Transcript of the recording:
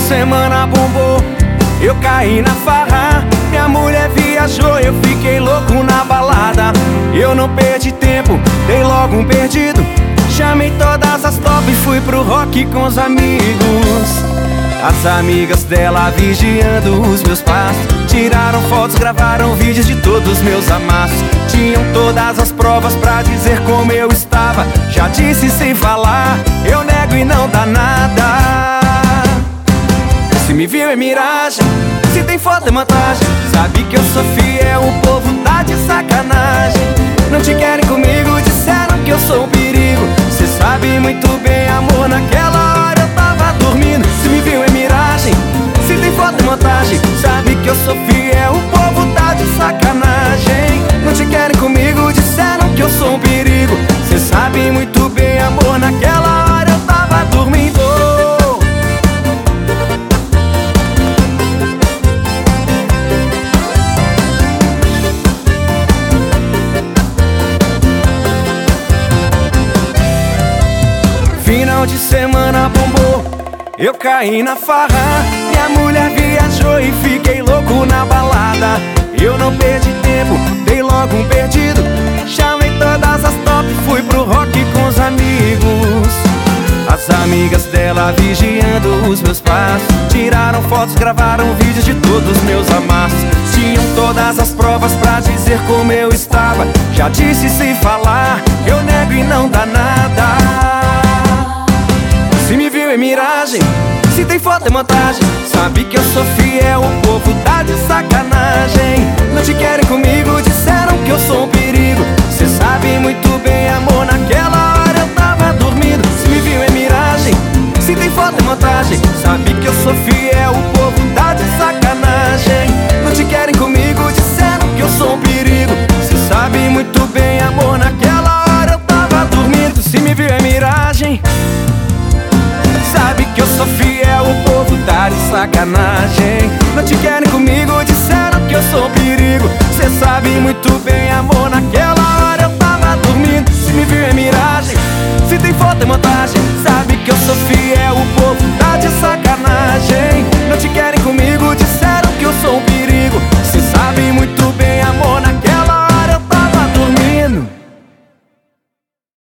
semana bombou, eu caí na farra. Minha mulher viajou, eu fiquei louco na balada. Eu não perdi tempo, dei logo um perdido. Chamei todas as top e fui pro rock com os amigos. As amigas dela vigiando os meus passos, tiraram fotos, gravaram vídeos de todos os meus amassos. Tinham todas as provas pra dizer como eu estava. Já disse sem falar, eu nego e não dá nada. Se me viu é miragem, se tem foto é montagem. Sabe que eu sou fiel, o povo tá de sacanagem. Não te querem comigo, disseram que eu sou um perigo. Cê sabe muito bem, amor, naquela hora eu tava dormindo. Se me viu é miragem, se tem foto é montagem. Sabe que eu sou fiel, o povo tá de sacanagem. Não te querem comigo, disseram que eu sou um perigo. Cê sabe muito bem, amor, naquela hora eu tava dormindo. Final de semana bombou, eu caí na farra. Minha mulher viajou e fiquei louco na balada. Eu não perdi tempo, dei logo um perdido. Chamei todas as top, fui pro rock com os amigos. As amigas dela vigiando os meus passos, tiraram fotos, gravaram vídeos de todos os meus amassos. Tinham todas as provas pra dizer como eu estava. Já disse sem falar, eu nego e não dá nada. Se me viu é miragem, se tem foto é montagem. Sabe que eu sou fiel, o povo tá de sacanagem. Não te querem comigo, disseram que eu sou um perigo. Cê sabe muito bem, amor, naquela hora eu tava dormindo. Se me viu é miragem, se tem foto é montagem. Sabe que eu sou fiel, o povo tá de sacanagem. Não te querem comigo, disseram que eu sou um perigo. Cê sabe muito bem, amor, naquela hora eu tava dormindo. Se me viu é miragem, sabe que eu sou fiel, o povo tá de sacanagem. Não te querem comigo, disseram que eu sou um perigo. Cê sabe muito bem, amor, naquela hora eu tava dormindo. Se me viu é miragem, se tem foto é montagem. Sabe que eu sou fiel,